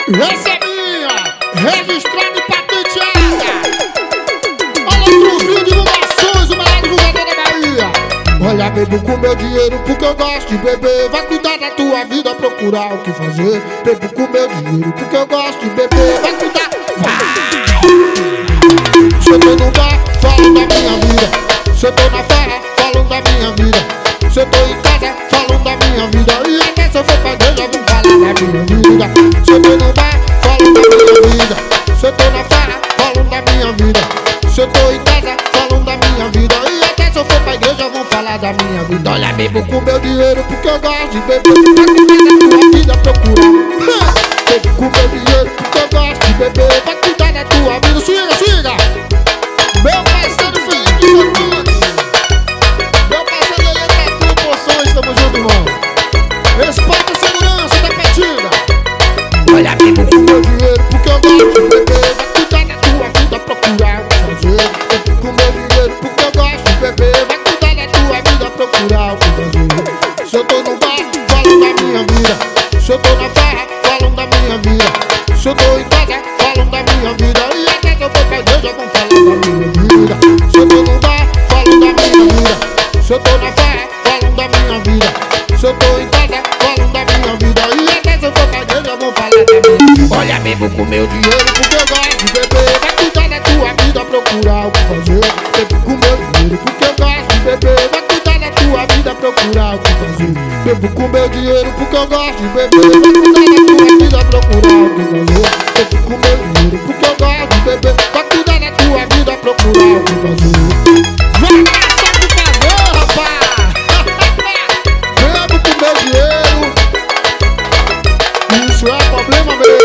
Essa é minha, registrado e patenteada. Olha outro vídeo de divulgações, o melhor divulgador da Bahia. Olha, bebo com meu dinheiro porque eu gosto de beber. Vai cuidar da tua vida, procurar o que fazer. Bebo com meu dinheiro porque eu gosto de beber. Vai cuidar, vai. Se eu tô no bar, falo da minha vida. Se eu tô na farra, falo da minha vida. Se eu tô em casa, falo da minha vida. E até se eu for pra igreja, vou falar da minha vida. Se eu tô no bar, falo da minha vida. Se eu tô na farra, falo da minha vida. Se eu tô em casa, falo da minha vida. E até se eu for pra igreja, vou falar da minha vida. Olha, bebo com meu dinheiro porque eu gosto de beber. Vai cuidar da tua vida, procurar. Bebo com meu dinheiro porque eu gosto de beber. Vai cuidar da tua vida, siga, siga. Meu parceiro Felipe Santana, meu parceiro Lelê da Promoções, tamo junto, irmão. Respeita a segurança da partida. Olha, bebo com meu dinheiro porque eu gosto de beber. Vai cuidar da tua vida, procurar o que fazer. Bebo com meu dinheiro porque eu gosto de beber. Vai cuidar da tua vida, procurar o que fazer. Se eu tô no bar, falo da minha vida. Se eu tô na farra, falo da minha vida. Se eu tô em casa, falo da minha vida. E até que eu for pra igreja, vão falar da minha vida. Se eu tô no bar, falo da minha vida. Se eu tô na farra, falo da minha vida. Se eu tô em casa, falo da minha vida. E até se eu for pra igreja, vão falar da minha vida. Olha, bebo com meu dinheiro porque eu gosto de beber. Vai cuidar da tua vida, procurar o que fazer. Bebo com meu dinheiro porque eu gosto de beber. Vai cuidar da tua vida, procurar o que fazer. Bebo com meu dinheiro porque eu gosto de beber. Vai cuidar da tua vida, procurar o que fazer. Bebo com meu dinheiro porque eu gosto de beber. Vai cuidar da tua vida, procurar o que fazer. Vai passar de favor, rapaz. Bebo com meu dinheiro. Isso é problema meu.